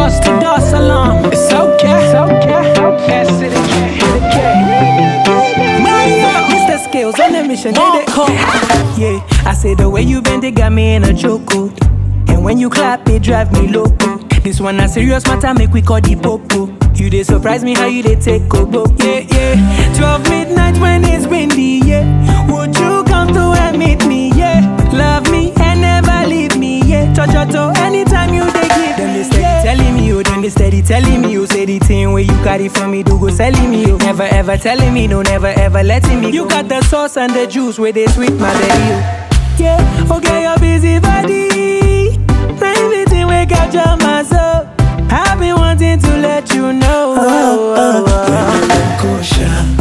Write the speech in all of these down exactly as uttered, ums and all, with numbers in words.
Bust the dust alarm. It's okay. It's okay. S to the K. To the K. Mario. Mister Skills on the mission. Yeah, I say the way you bend it got me in a choco. And when you clap it drive me loco. This one a serious matter make we call the popo. You dey surprise me how you dey take obo. Yeah, yeah. Twelve midnight when it's windy. Yeah. Would you come to and meet me? Yeah. Love me and never leave me. Yeah. Touch your toe anytime you dey give. Then they steady yeah. telling me, oh. Then they steady telling me, oh. Say the thing where you carry from me, do go selling me, oh. Never ever telling me, no, never ever letting me. You go. Got the sauce and the juice where they sweet my belly, oh. Yeah. Okay, you're busy body. Everything we got your muscle. I've been wanting to let you know. Oh, oh, oh.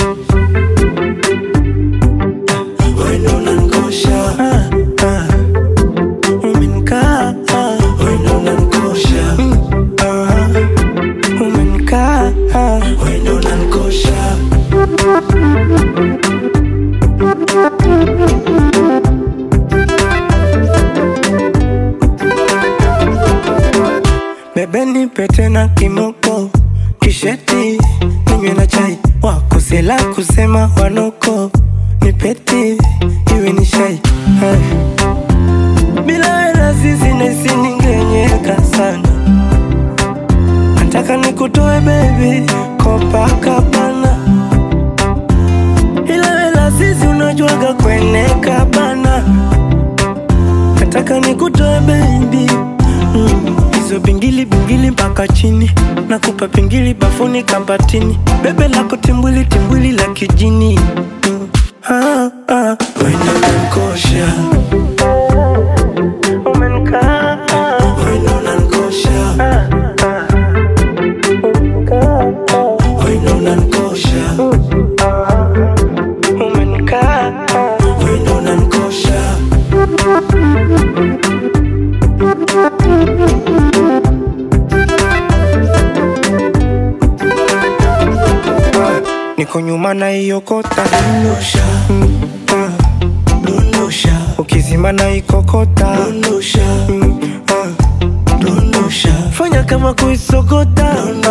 Bebe nipe tena kimoko kisheti ninywe na chai wakusela kusema wanoko nipeti iwe ni shai hey. Bila hela sisi nesi ningenyeka sana. Nataka nikutoe baby Copacabana. Ila hela sisi unajuaga kweneka bana. Nataka nikutoe baby mm. Hizo bingili bingili mpaka chini. Nakupa pingili bafuni kabatini. Bebe lako timbwili timbwili la kijini mm. ah, ah. Wenda unanikosha Umenikaa Wenda unanikosha Wenda unanikosha Umenikaa Wenda unanikosha. Niko nyuma na iyo kota Dondosha mm, uh. Dondosha ukizima na ikokota Dondosha mm, uh. Dondosha fanya kama kuisokota.